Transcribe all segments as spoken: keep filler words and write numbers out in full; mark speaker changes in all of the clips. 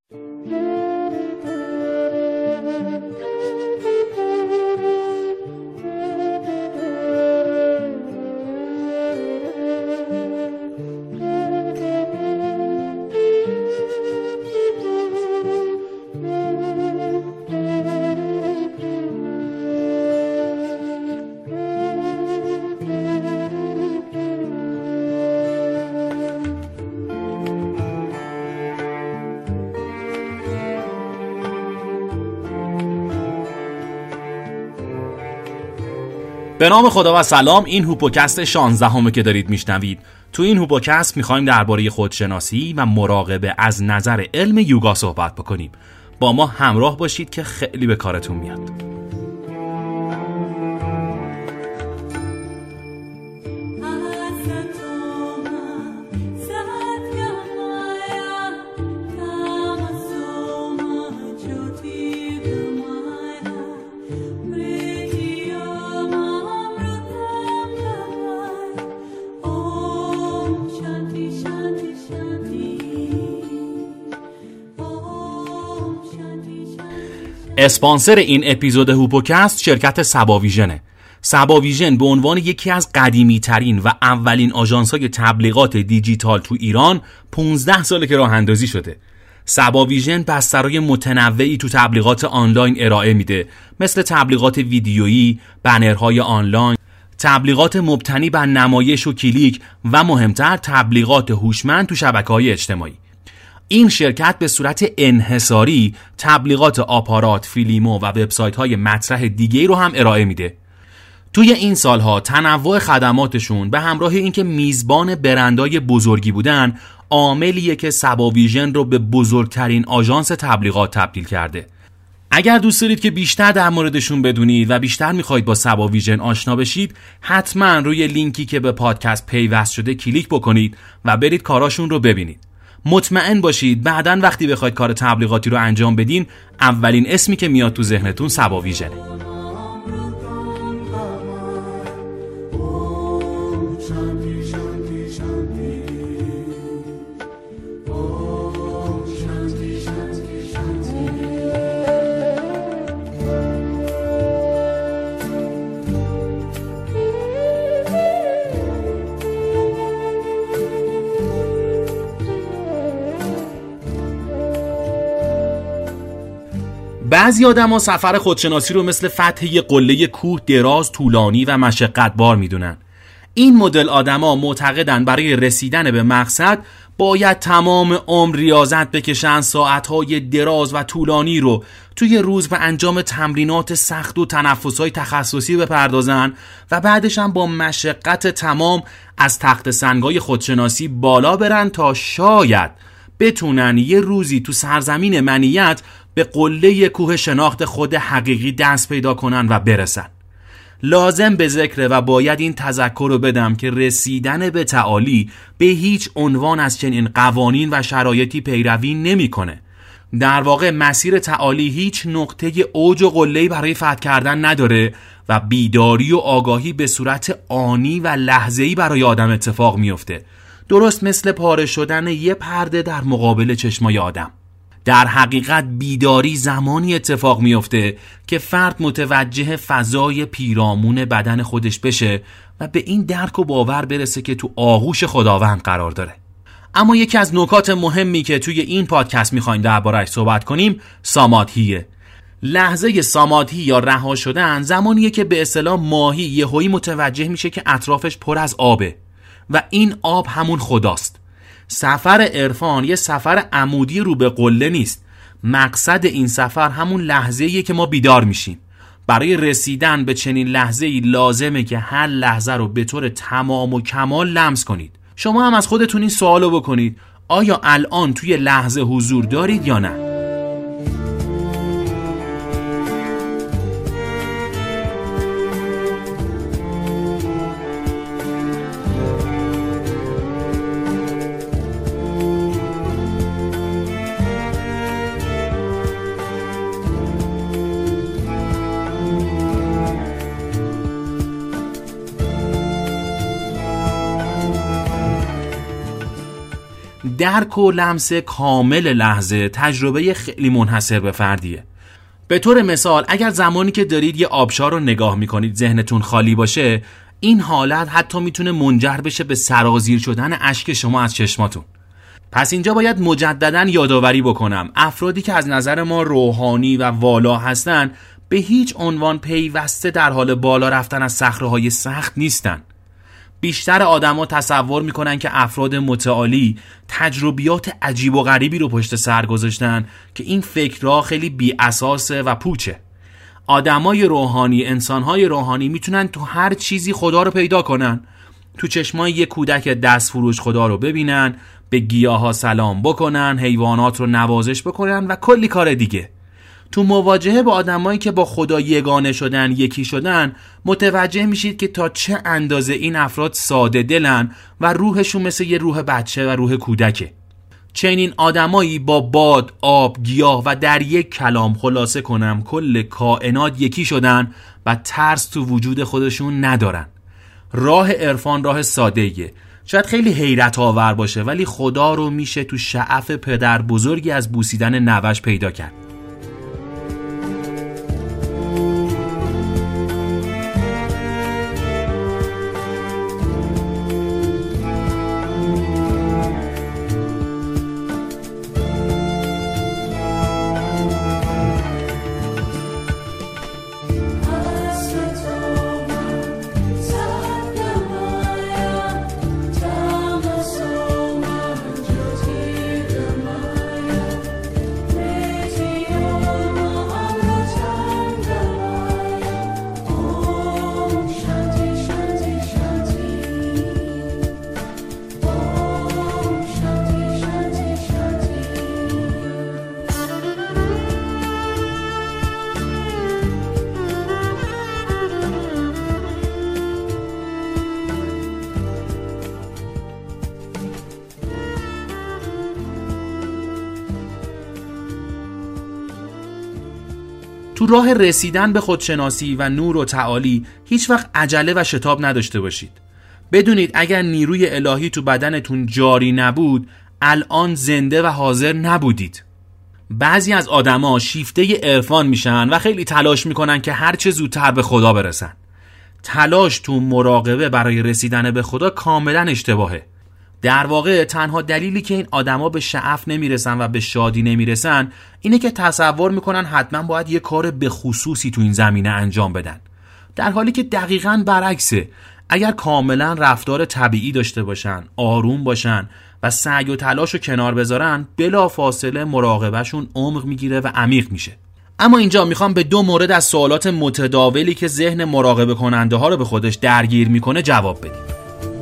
Speaker 1: به نام خدا و سلام. این هوپوکست شانزدهمه که دارید میشنوید. تو این هوپوکست میخوایم درباره خودشناسی و مراقبه از نظر علم یوگا صحبت بکنیم. با ما همراه باشید که خیلی به کارتون میاد. اسپانسر این اپیزود هوپوکست شرکت سباویژنه. سباویژن به عنوان یکی از قدیمی ترین و اولین آژانس‌های تبلیغات دیجیتال تو ایران پانزده ساله که راه اندازی شده. سباویژن بسترهای متنوعی تو تبلیغات آنلاین ارائه میده، مثل تبلیغات ویدیویی، بنرهای آنلاین، تبلیغات مبتنی بر نمایش و کلیک و مهمتر تبلیغات هوشمند تو شبکه‌های اجتماعی. این شرکت به صورت انحصاری تبلیغات آپارات، فیلیمو و وبسایت‌های مطرح دیگه‌ای رو هم ارائه میده. توی این سالها تنوع خدماتشون به همراه اینکه میزبان برندهای بزرگی بودن، عاملیه که سباویژن رو به بزرگترین آژانس تبلیغات تبدیل کرده. اگر دوست دارید که بیشتر در موردشون بدونید و بیشتر میخواید با سباویژن آشنا بشید، حتما روی لینکی که به پادکست پیوست شده کلیک بکنید و برید کاراشون رو ببینید. مطمئن باشید بعداً وقتی بخواید کار تبلیغاتی رو انجام بدین، اولین اسمی که میاد تو ذهنتون سباویژنه. بعضی آدم‌ها سفر خودشناسی رو مثل فتح یه قله کوه دراز، طولانی و مشقت‌بار میدونن. این مدل آدم‌ها معتقدن برای رسیدن به مقصد باید تمام عمر ریاضت بکشن، ساعت‌های دراز و طولانی رو توی روز به انجام تمرینات سخت و تنفس‌های تخصصی بپردازن و بعدش هم با مشقت تمام از تخت سنگ‌های خودشناسی بالا برن تا شاید بتونن یه روزی تو سرزمین منیت به قله کوه شناخت خود حقیقی دست پیدا کنن و برسن. لازم به ذکره و باید این تذکر رو بدم که رسیدن به تعالی به هیچ عنوان از چنین قوانین و شرایطی پیروی نمی‌کنه. در واقع مسیر تعالی هیچ نقطه اوج و قله‌ای برای فتح کردن نداره و بیداری و آگاهی به صورت آنی و لحظه‌ای برای آدم اتفاق میفته، درست مثل پاره شدن یه پرده در مقابل چشمای آدم. در حقیقت بیداری زمانی اتفاق میفته که فرد متوجه فضای پیرامون بدن خودش بشه و به این درک و باور برسه که تو آغوش خداوند قرار داره. اما یکی از نکات مهمی که توی این پادکست میخوایم درباره‌اش صحبت کنیم سامادهیه. لحظه سامادهی یا رها شدن زمانیه که به اصطلاح ماهی یهویی متوجه میشه که اطرافش پر از آبه و این آب همون خداست. سفر عرفان یه سفر عمودی رو به قله نیست. مقصد این سفر همون لحظه‌ایه که ما بیدار میشیم. برای رسیدن به چنین لحظه‌ای لازمه که هر لحظه رو به طور تمام و کمال لمس کنید. شما هم از خودتون این سوالو بکنید: آیا الان توی لحظه حضور دارید یا نه؟ درک و لمس کامل لحظه تجربه خیلی منحصر به فردیه. به طور مثال اگر زمانی که دارید یه آبشار رو نگاه میکنید ذهنتون خالی باشه، این حالت حتی میتونه منجر بشه به سرازیر شدن اشک شما از چشماتون. پس اینجا باید مجدداً یادآوری بکنم افرادی که از نظر ما روحانی و والا هستن به هیچ عنوان پیوسته در حال بالا رفتن از صخره‌های سخت نیستن. بیشتر آدما تصور میکنن که افراد متعالی تجربیات عجیب و غریبی رو پشت سر گذاشتن که این فکرها خیلی بی اساسه و پوچه. آدمای روحانی، انسانهای روحانی میتونن تو هر چیزی خدا رو پیدا کنن. تو چشمای یک کودک دست فروش خدا رو ببینن، به گیاها سلام بکنن، حیوانات رو نوازش بکنن و کلی کار دیگه. تو مواجهه با آدمایی که با خدا یگانه شدن، یکی شدن، متوجه میشید که تا چه اندازه این افراد ساده دلن و روحشون مثل یه روح بچه و روح کودکه. چنین آدمایی با باد، آب، گیاه و در یک کلام خلاصه کنم کل کائنات یکی شدن و ترس تو وجود خودشون ندارن. راه عرفان راه ساده‌ایه. شاید خیلی حیرت آور باشه ولی خدا رو میشه تو شعف پدر بزرگی از بوسیدن نوش پیدا کرد. تو راه رسیدن به خودشناسی و نور و تعالی هیچ وقت عجله و شتاب نداشته باشید. بدونید اگر نیروی الهی تو بدنتون جاری نبود، الان زنده و حاضر نبودید. بعضی از آدما شیفته عرفان میشن و خیلی تلاش میکنن که هر چه زودتر به خدا برسن. تلاش تو مراقبه برای رسیدن به خدا کاملا اشتباهه. در واقع تنها دلیلی که این آدما به شعف نمیرسن و به شادی نمیرسن اینه که تصور میکنن حتما باید یه کار به خصوصی تو این زمینه انجام بدن، در حالی که دقیقاً برعکسه. اگر کاملا رفتار طبیعی داشته باشن، آروم باشن و سعی و تلاش رو کنار بذارن، بلا فاصله مراقبهشون عمق میگیره و عمیق میشه. اما اینجا میخوام به دو مورد از سوالات متداولی که ذهن مراقبه کننده ها رو به خودش درگیر میکنه جواب بدیم.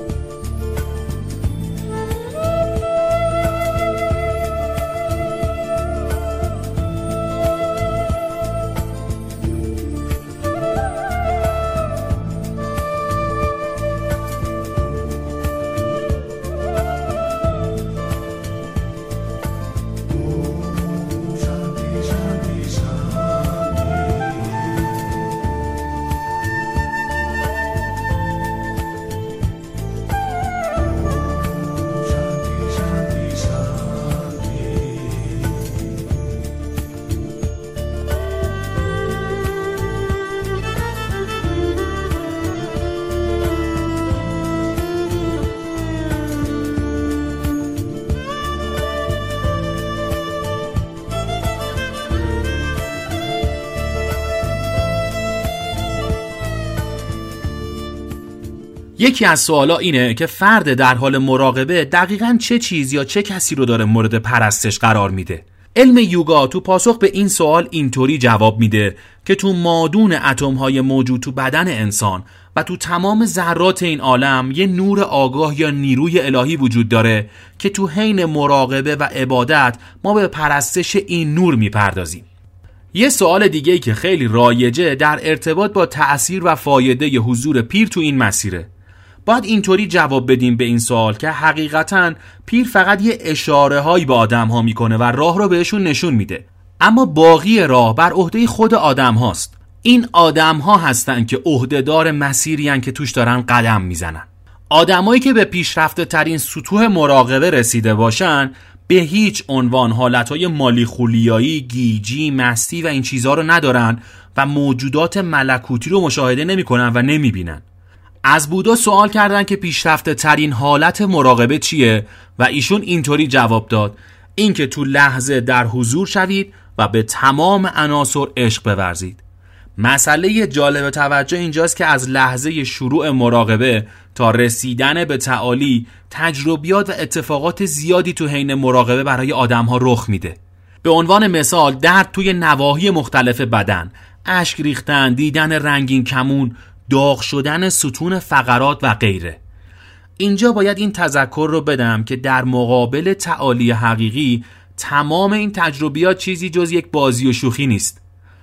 Speaker 1: یکی از سوالا اینه که فرد در حال مراقبه دقیقاً چه چیز یا چه کسی رو داره مورد پرستش قرار میده. علم یوگا تو پاسخ به این سوال اینطوری جواب میده که تو مادون اتم‌های موجود تو بدن انسان و تو تمام ذرات این عالم یه نور آگاه یا نیروی الهی وجود داره که تو حین مراقبه و عبادت ما به پرستش این نور میپردازیم. یه سوال دیگه‌ای که خیلی رایجه در ارتباط با تأثیر و فایده ی حضور پیر تو این مسیره. باید اینطوری جواب بدیم به این سوال که حقیقتاً پیر فقط یه اشاره هایی به آدم ها میکنه و راه رو بهشون نشون میده، اما باقی راه بر عهده خود آدم هاست. این آدم ها هستن که عهدهدار مسیری هن که توش دارن قدم میزنن. آدمایی که به پیشرفته ترین سطوح مراقبه رسیده باشن به هیچ عنوان حالتهای مالی خولیایی، گیجی، مستی و این چیزها رو ندارن و موجودات ملکوتی رو مشاهده نمی کنن و نمی بینن. از بودا سوال کردن که پیشرفته ترین حالت مراقبه چیه و ایشون اینطوری جواب داد: این که تو لحظه در حضور شوید و به تمام عناصر عشق بورزید. مسئله جالب توجه اینجاست که از لحظه شروع مراقبه تا رسیدن به تعالی تجربیات و اتفاقات زیادی تو حین مراقبه برای آدم‌ها رخ میده. به عنوان مثال درد توی نواحی مختلف بدن، اشک ریختن، دیدن رنگین کمون، داغ شدن ستون فقرات و غیره. اینجا باید این تذکر رو بدم که در مقابل تعالی حقیقی تمام این تجربیات چیزی جز یک بازی و شوخی نیست.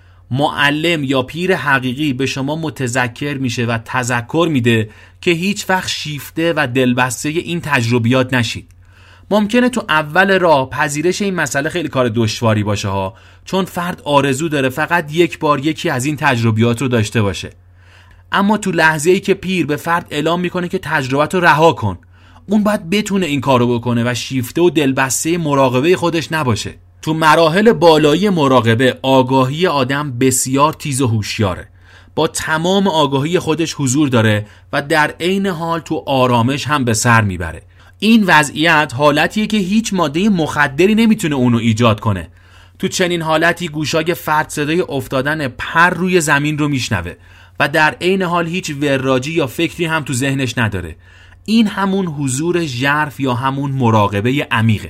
Speaker 1: معلم یا پیر حقیقی به شما متذکر میشه و تذکر میده که هیچ وقت شیفته و دلبسته این تجربیات نشید. ممکنه تو اول راه پذیرش این مسئله خیلی کار دشواری باشه ها، چون فرد آرزو داره فقط یک بار یکی از این تجربیات رو داشته باشه. اما تو لحظه‌ای که پیر به فرد اعلام میکنه که تجربت رو رها کن، اون باید بتونه این کارو بکنه و شیفته و دلبسته مراقبه خودش نباشه. تو مراحل بالایی مراقبه آگاهی آدم بسیار تیز و هوشیاره، با تمام آگاهی خودش حضور داره و در عین حال تو آرامش هم به سر میبره. این وضعیت حالتیه که هیچ ماده مخدری نمیتونه اونو ایجاد کنه. تو چنین حالتی گوشای فرد صدای افتادن پر روی زمین رو میشنوه و در عین حال هیچ وراجی یا فکری هم تو ذهنش نداره. این همون حضور ژرف یا همون مراقبه عمیقه.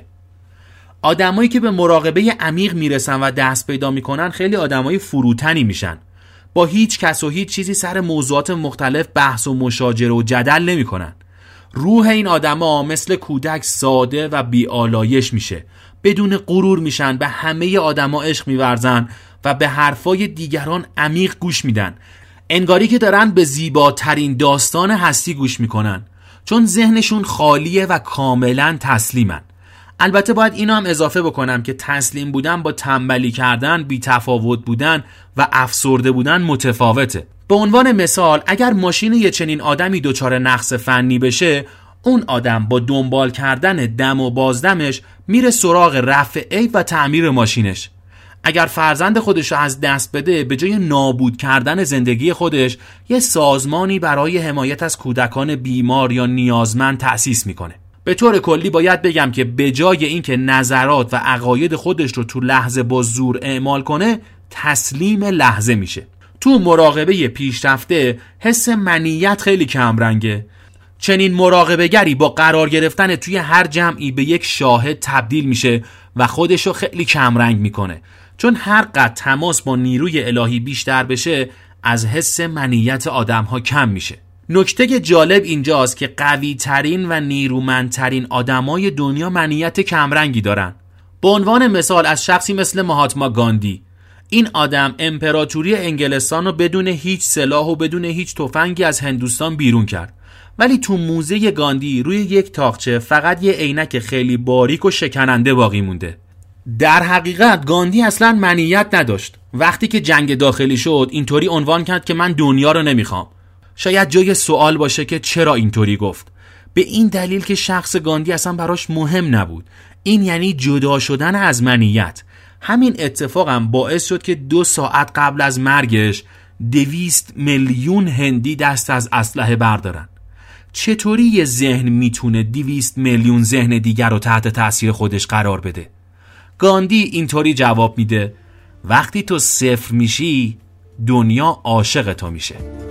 Speaker 1: آدمایی که به مراقبه عمیق میرسن و دست پیدا میکنن خیلی آدمای فروتنی میشن. با هیچ کس و هیچ چیزی سر موضوعات مختلف بحث و مشاجره و جدل نمیکنن. روح این آدما مثل کودک ساده و بی‌آلایش میشه. بدون غرور میشن، به همه آدما عشق میورزن و به حرفای دیگران عمیق گوش میدن. انگاری که دارن به زیباترین داستان هستی گوش میکنن، چون ذهنشون خالیه و کاملا تسلیمن. البته باید اینو هم اضافه بکنم که تسلیم بودن با تنبلی کردن، بی تفاوت بودن و افسرده بودن متفاوته. به عنوان مثال اگر ماشین یه چنین آدمی دچار نقص فنی بشه، اون آدم با دنبال کردن دم و بازدمش میره سراغ رفع عیب و تعمیر ماشینش. اگر فرزند خودش رو از دست بده، به جای نابود کردن زندگی خودش یه سازمانی برای حمایت از کودکان بیمار یا نیازمند تأسیس میکنه. به طور کلی باید بگم که به جای اینکه نظرات و عقاید خودش رو تو لحظه با زور اعمال کنه، تسلیم لحظه میشه. تو مراقبه پیشرفته حس منیت خیلی کم رنگه. چنین مراقبه‌گری با قرار گرفتن توی هر جمعی به یک شاهد تبدیل میشه و خودشو خیلی کم رنگ میکنه، چون هر قدر تماس با نیروی الهی بیشتر بشه از حس منیت آدم‌ها کم میشه. نکته جالب اینجاست که قوی ترین و نیرومندترین آدمای دنیا منیت کمرنگی دارن. به عنوان مثال از شخصی مثل مهاتما گاندی، این آدم امپراتوری انگلستان رو بدون هیچ سلاح و بدون هیچ تفنگی از هندوستان بیرون کرد، ولی تو موزه گاندی روی یک تاقچه فقط یه عینک خیلی باریک و شکننده باقی مونده. در حقیقت گاندی اصلا منیت نداشت. وقتی که جنگ داخلی شد اینطوری عنوان کرد که من دنیا رو نمیخوام. شاید جای سوال باشه که چرا اینطوری گفت. به این دلیل که شخص گاندی اصلا براش مهم نبود. این یعنی جدا شدن از منیت. همین اتفاقم باعث شد که دو ساعت قبل از مرگش دویست میلیون هندی دست از اسلحه بردارن. چطوری یه ذهن میتونه دویست میلیون ذهن دیگر رو تحت تاثیر خودش قرار بده؟ گاندی اینطوری جواب میده: وقتی تو صفر میشی دنیا عاشق تو میشه.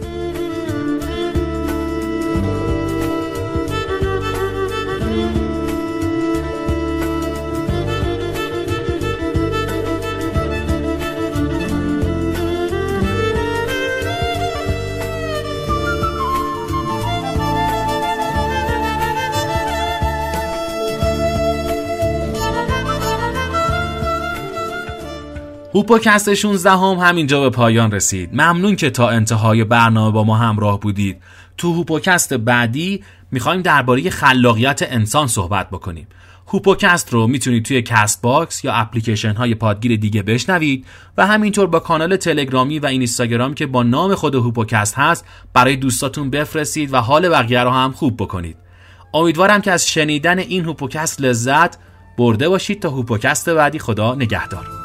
Speaker 1: هوپوکست شانزده هم همینجا به پایان رسید. ممنون که تا انتهای برنامه با ما همراه بودید. تو هوپوکست بعدی میخوایم درباره خلاقیت انسان صحبت بکنیم. هوپوکست رو میتونید توی کست باکس یا اپلیکیشن های پادگیر دیگه بشنوید و همینطور با کانال تلگرامی و اینستاگرام که با نام خود هوپوکست هست برای دوستاتون بفرستید و حال بقیه رو هم خوب بکنید. امیدوارم که از شنیدن این هوپوکست لذت برده باشید. تا هوپوکست بعدی، خدا نگهدار.